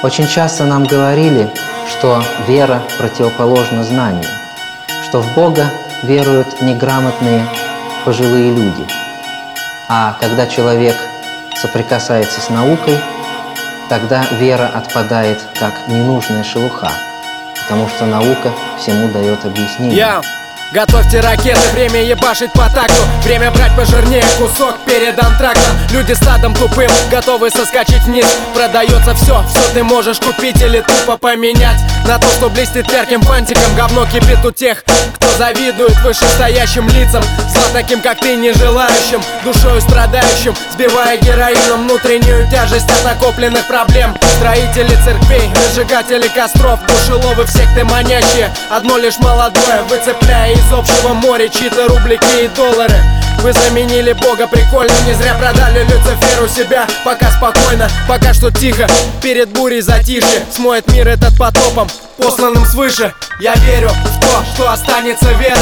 Очень часто нам говорили, что вера противоположна знанию, что в Бога веруют неграмотные пожилые люди. А когда человек соприкасается с наукой, тогда вера отпадает как ненужная шелуха, потому что наука всему дает объяснение. Готовьте ракеты, время ебашить по такту. Время брать пожирнее кусок перед антрактом. Люди стадом тупым, готовы соскочить вниз. Продается все ты можешь купить или тупо поменять на то, что блестит ярким фантиком. Говно кипит у тех, кто завидует вышестоящим лицам. Зла таким, как ты, не желающим, душою страдающим, сбивая героином внутреннюю тяжесть от накопленных проблем. Строители церквей, разжигатели костров, душеловы в секты манящие. Одно лишь молодое, выцепляя из общего моря чьи-то рублики и доллары. Вы заменили Бога, прикольно, не зря продали Люциферу себя. Пока спокойно, пока что тихо, перед бурей затишье смоет мир этот потопом, посланным свыше. Я верю в то, что останется вера.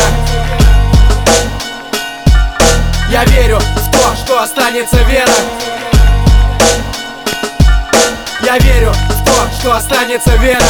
Я верю в то, что останется вера. Я верю в то, что останется вера.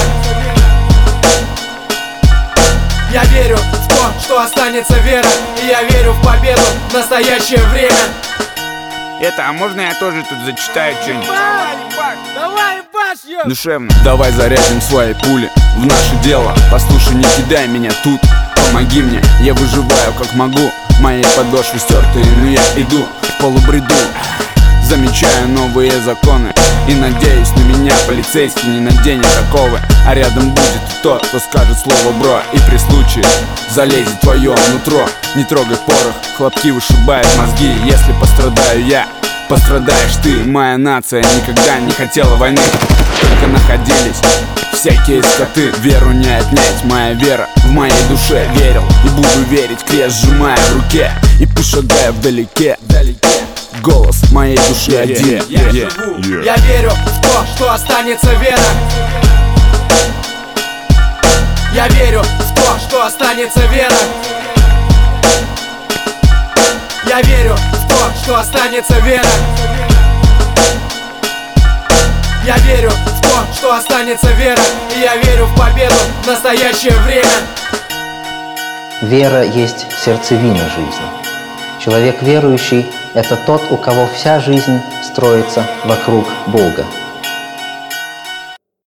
Я верю в то, что останется вера. И я верю в победу в настоящее время. А можно я тоже тут зачитаю что-нибудь? Давай, ебашь, Душевно. Давай зарядим свои пули в наше дело. Послушай, не кидай меня тут, помоги мне. Я выживаю как могу, мои подошвы стертые, но я иду в полубреду. Замечаю новые законы и надеюсь, на меня полицейский не наденет оковы. А рядом будет тот, кто скажет слово бро, и при случае залезет в твое нутро. Не трогай порох, хлопки вышибают мозги. Если пострадаю я, пострадаешь ты. Моя нация никогда не хотела войны, только находились всякие скоты. Веру не отнять, моя вера в моей душе. Верил и буду верить, крест сжимая в руке. И пусть шагая вдалеке, голос моей души один. Я верю в то, что останется вера. Я верю в то, что останется вера. Я верю в то, что останется вера. Я верю в то, что останется вера. И я верю в победу в настоящее время. Вера есть сердцевина жизни. Человек верующий – это тот, у кого вся жизнь строится вокруг Бога.